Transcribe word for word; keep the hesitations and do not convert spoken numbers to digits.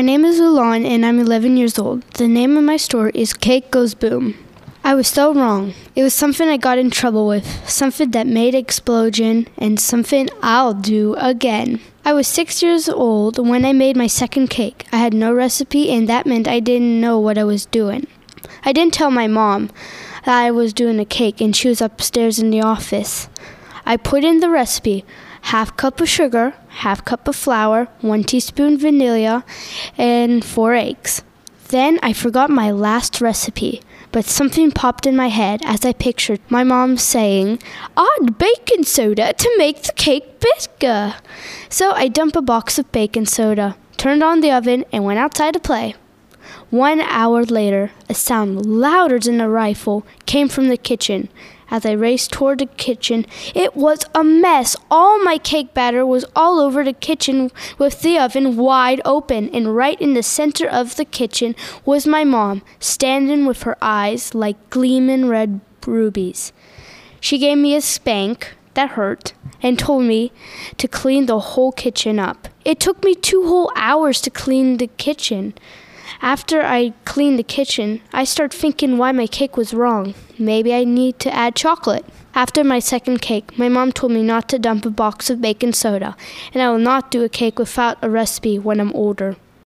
My name is Ulan and I'm eleven years old. The name of my store is Cake Goes Boom. I was so wrong. It was something I got in trouble with, something that made an explosion, and something I'll do again. I was six years old when I made my second cake. I had no recipe, and that meant I didn't know what I was doing. I didn't tell my mom that I was doing a cake, and she was upstairs in the office. I put in the recipe: half cup of sugar, half cup of flour, one teaspoon vanilla, and four eggs. Then I forgot my last recipe, but something popped in my head as I pictured my mom saying, "Add baking soda to make the cake bigger." So I dumped a box of baking soda, turned on the oven, and went outside to play. One hour later, a sound louder than a rifle came from the kitchen. As I raced toward the kitchen, it was a mess. All my cake batter was all over the kitchen with the oven wide open, and right in the center of the kitchen was my mom, standing with her eyes like gleaming red rubies. She gave me a spank that hurt and told me to clean the whole kitchen up. It took me two whole hours to clean the kitchen. After I cleaned the kitchen, I started thinking why my cake was wrong. Maybe I need to add chocolate. After my second cake, my mom told me not to dump a box of baking soda, and I will not do a cake without a recipe when I'm older.